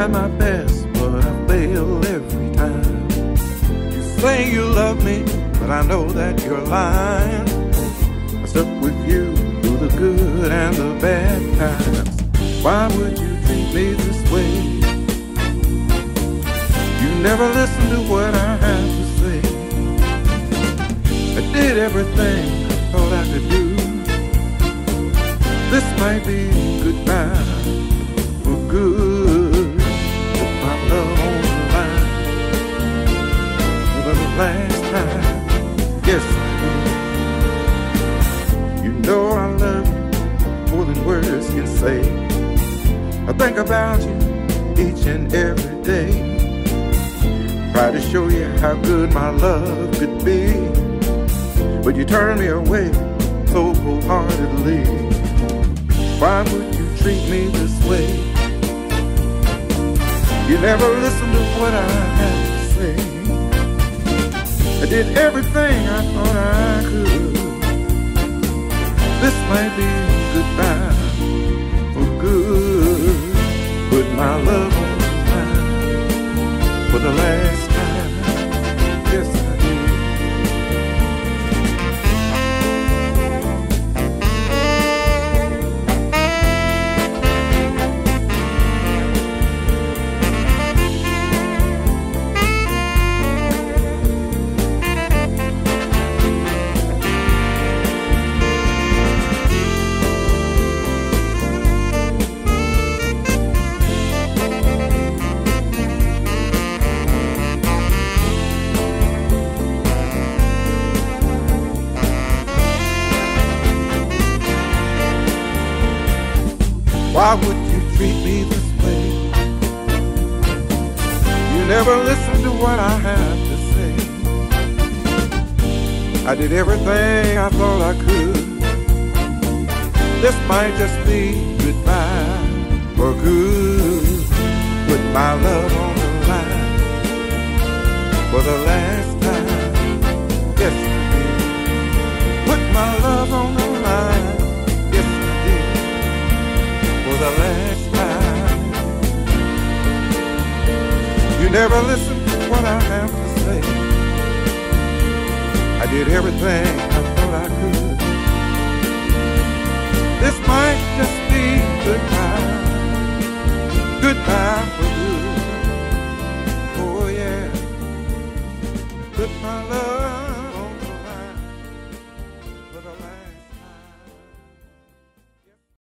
tried my best, but I failed every time. You say you love me, but I know that you're lying. I stuck with you through the good and the bad times. Why would you treat me this way? You never listen to what I have to say. I did everything I thought I could do. This might be goodbye for good. Put my love on the line for the last time. Yes, I do. You know I love you more than words can say. I think about you each and every day. Try to show you how good my love could be, but you turn me away so wholeheartedly. Why would you treat me this way? You never listen to what I have to say. I did everything I thought I could. This might be goodbye for good. Put my love on the line for the last time. Yes, I did. Why would you treat me this way? You never listen to what I have to say. I did everything I thought I could. This might just be goodbye for good. Put my love on the line for the last time. Yes, I did. Put my love on the line. Yes, I did. For the last time. You never listen to what I have to say. I did everything I thought I could. This might just